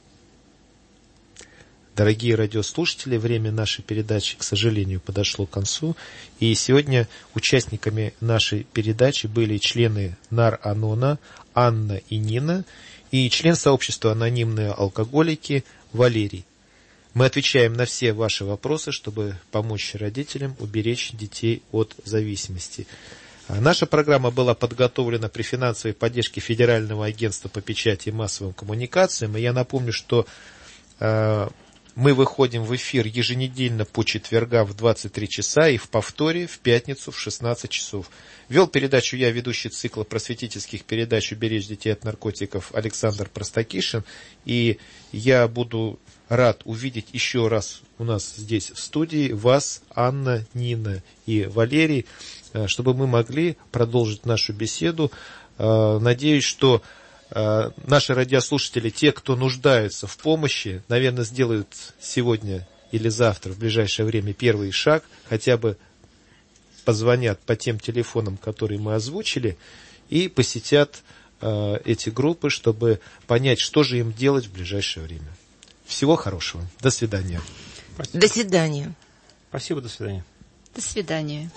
Дорогие радиослушатели, время нашей передачи, к сожалению, подошло к концу. И сегодня участниками нашей передачи были члены НАР-АНОНа Анна и Нина и член сообщества «Анонимные алкоголики» Валерий. Мы отвечаем на все ваши вопросы, чтобы помочь родителям уберечь детей от зависимости. Наша программа была подготовлена при финансовой поддержке Федерального агентства по печати и массовым коммуникациям. И я напомню, что э, мы выходим в эфир еженедельно по четвергам в двадцать три часа и в повторе в пятницу в шестнадцать часов. Вел передачу я, ведущий цикла просветительских передач «Уберечь детей от наркотиков» Александр Простакишин. И я буду рад увидеть еще раз у нас здесь в студии вас, Анна, Нина и Валерий, чтобы мы могли продолжить нашу беседу. Надеюсь, что наши радиослушатели, те, кто нуждаются в помощи, наверное, сделают сегодня или завтра, в ближайшее время, первый шаг, хотя бы позвонят по тем телефонам, которые мы озвучили, и посетят эти группы, чтобы понять, что же им делать в ближайшее время. Всего хорошего. До свидания. Спасибо. До свидания. Спасибо, до свидания. До свидания.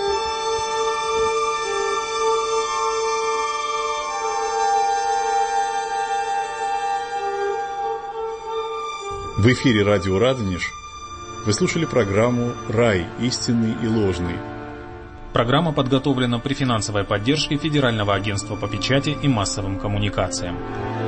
В эфире радио «Радонеж» вы слушали программу «Рай. Истинный и ложный». Программа подготовлена при финансовой поддержке Федерального агентства по печати и массовым коммуникациям.